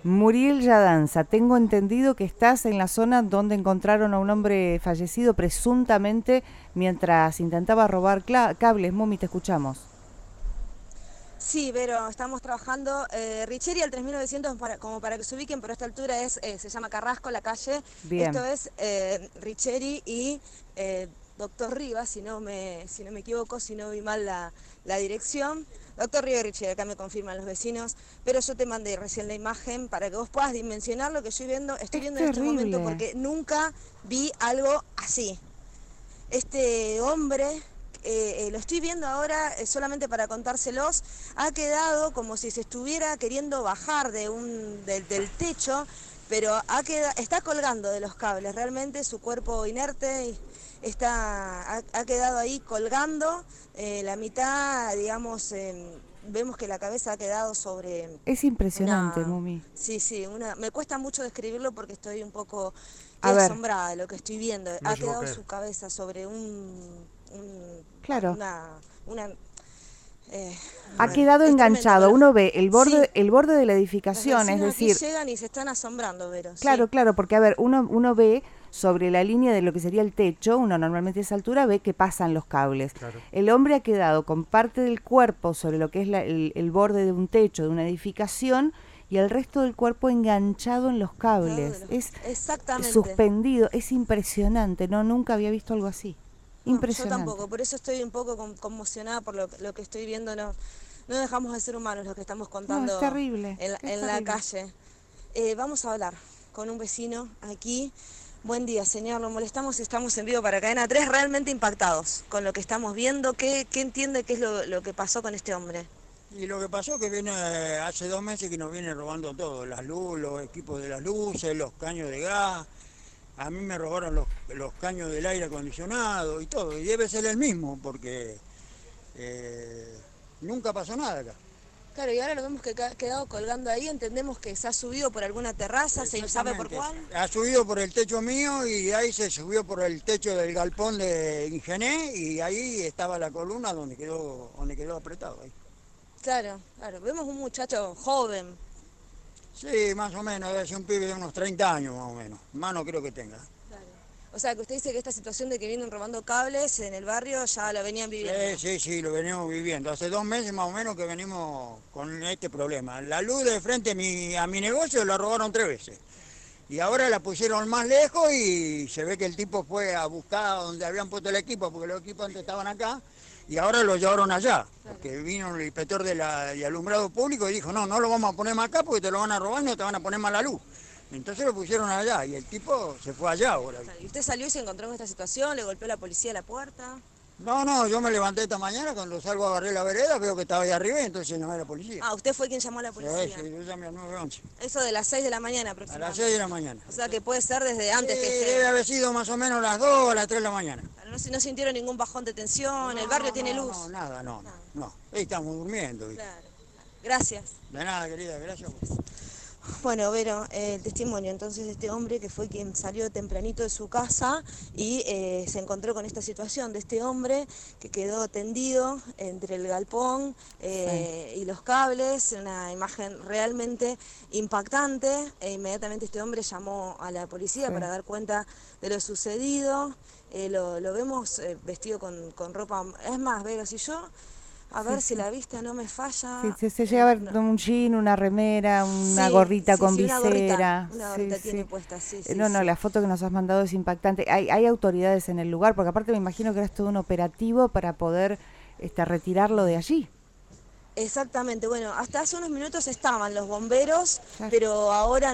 Muriel Yadanza, tengo entendido que estás en la zona donde encontraron a un hombre fallecido presuntamente mientras intentaba robar cables. Mumi, te escuchamos. Sí, Vero, estamos trabajando. Richeri al 3900, como para que se ubiquen, pero a esta altura se llama Carrasco la calle. Esto Bien. es Richeri y Doctor Rivas, si no me equivoco, si no vi mal la dirección. Doctor Rivas y Richeri, acá me confirman los vecinos, pero yo te mandé recién la imagen para que vos puedas dimensionar lo que estoy Es viendo en este momento, terrible. porque nunca vi algo así. Este hombre, lo estoy viendo ahora solamente para contárselos, ha quedado como si se estuviera queriendo bajar del techo, pero está colgando de los cables, realmente su cuerpo inerte ha quedado ahí colgando, la mitad, digamos, vemos que la cabeza ha quedado sobre Es impresionante, una... Mumi. Sí, sí, me cuesta mucho describirlo porque A estoy ver, asombrada de lo que estoy viendo. No Ha se puede quedado creer. su cabeza sobre claro. una a Ha ver, quedado es tremendo. enganchado. Uno ve Sí, el borde de la los edificación, es vecinos aquí decir, llegan y se están asombrando, Vero, sí. claro, claro, porque a ver, uno ve sobre la línea de lo que sería el techo, uno normalmente a esa altura ve que pasan los cables. Claro. El hombre ha quedado con parte del cuerpo sobre lo que es el borde de un techo, de una edificación, y el resto del cuerpo enganchado en los cables. Es Exactamente. suspendido, es impresionante, no, nunca había visto algo así. No, yo Impresionante. tampoco, por eso estoy un poco conmocionada por lo que estoy viendo. No, no dejamos de ser humanos lo que estamos No, es contando terrible, en la, es en la terrible. calle. Vamos a hablar con un vecino aquí. Buen día, señor. Lo molestamos y estamos en vivo para Cadena 3, realmente impactados con lo que estamos viendo. ¿Qué entiende qué es lo que pasó con este hombre? Y lo que pasó es que viene hace 2 meses que nos viene robando todo, las luces, los equipos de las luces, los caños de gas. A mí me robaron los caños del aire acondicionado y todo. Y debe ser el mismo porque eh, nunca pasó nada acá. Claro, y ahora lo vemos que ha quedado colgando ahí. Entendemos que se ha subido por alguna terraza, se sabe por Exactamente. cuál. Ha subido por el techo mío y de ahí se subió por el techo del galpón de Ingené y ahí estaba la columna donde quedó apretado ahí. Claro, claro. Vemos un muchacho joven. Sí, más o menos, debe ser un pibe de unos 30 años más o menos. Más no creo que tenga. Claro. O sea, que usted dice que esta situación de que vienen robando cables en el barrio ya la venían Sí, viviendo. sí, sí, lo venimos viviendo. Hace 2 meses más o menos que venimos con este problema. La luz de frente a mi negocio la robaron 3 veces. Y ahora la pusieron más lejos y se ve que el tipo fue a buscar donde habían puesto el equipo, porque los equipos antes estaban acá, y ahora lo llevaron allá. Claro. Porque vino el inspector de alumbrado público y dijo, no, no lo vamos a poner más acá porque te lo van a robar y no te van a poner más la luz. Entonces lo pusieron allá y el tipo se fue allá ahora. Claro. ¿Y usted salió y se encontró con esta situación? ¿Le golpeó la policía a la puerta? No, no, yo me levanté esta mañana, cuando salgo agarré la vereda, veo que estaba ahí arriba y entonces llamé a la policía. Ah, usted fue quien llamó a la Sí, policía. sí, yo llamé al 911. Eso de las 6 de la mañana A las aproximadamente. 6 de la mañana. O sea que puede ser desde Sí, antes que debe esté. haber sido más o menos las 2 o las 3 de la mañana. Claro, no sintieron ningún bajón de tensión, el barrio No, tiene no, luz. no, nada, no, no, Nada. no. Ahí estamos durmiendo, ¿viste? Claro. Gracias. De nada, querida, gracias. Bueno, Vero, el testimonio entonces de este hombre que fue quien salió tempranito de su casa y se encontró con esta situación de este hombre que quedó tendido entre el galpón Sí. y los cables, una imagen realmente impactante. Inmediatamente este hombre llamó a la policía para Sí. dar cuenta de lo sucedido. Lo vemos vestido con ropa, es más, Vero, si yo... A Sí, ver si sí. la vista no me Sí, falla. se llega a ver No, un jean, una remera, una sí, gorrita sí, con sí, visera. una Sí, gorrita tiene sí. puesta, sí, sí, No, no, sí. la foto que nos has mandado es impactante. Hay autoridades en el lugar, porque aparte me imagino que era todo un operativo para poder retirarlo de allí. Exactamente, bueno, hasta hace unos minutos estaban los bomberos, Claro. pero ahora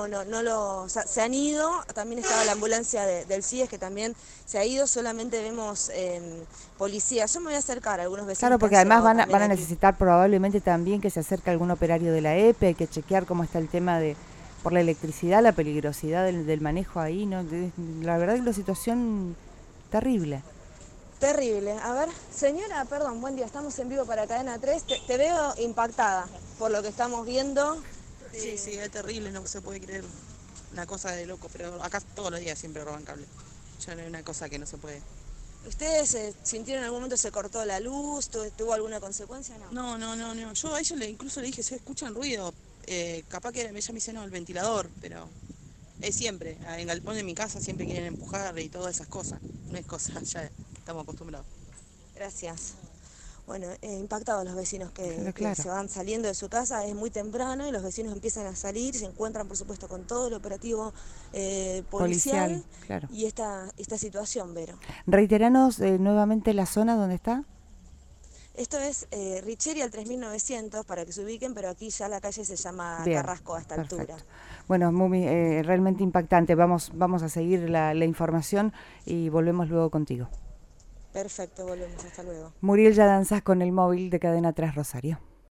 o sea, se han ido, también estaba la ambulancia del CIES que también se ha ido, solamente vemos policías. Yo me voy a acercar a algunos vecinos Claro, que han porque además llegado van también a aquí. necesitar probablemente también que se acerque algún operario de la EPE, hay que chequear cómo está el tema de por la electricidad, la peligrosidad del manejo ahí, ¿no? La verdad es la situación terrible. Terrible. A ver, señora, perdón, buen día, estamos en vivo para Cadena 3. Te veo impactada por lo que estamos viendo. Sí, sí, es terrible, no se puede creer. Una cosa de loco, pero acá todos los días siempre roban cable. Ya no es una cosa que no se puede. ¿Ustedes sintieron en algún momento se cortó la luz? ¿Tuvo alguna consecuencia? No. No, no, no, no. Yo a ellos incluso le dije, se escuchan ruido. capaz que ella me dice, no, el ventilador, pero es siempre. En galpón de mi casa siempre quieren empujar y todas esas cosas. No es cosa, ya estamos acostumbrados. Gracias. Bueno, impactados los vecinos que Claro. se van saliendo de su casa, es muy temprano y los vecinos empiezan a salir, se encuentran por supuesto con todo el operativo policial claro. y esta situación, Vero. Reiteranos nuevamente la zona donde está. Esto es Richeri al 3900 para que se ubiquen, pero aquí ya la calle se llama Bien, Carrasco a esta perfecto. altura. Bueno, muy, realmente impactante. Vamos a seguir la información y volvemos luego contigo. Perfecto, volvemos, hasta luego. Muriel Yadanzas con el móvil de Cadena 3 Rosario.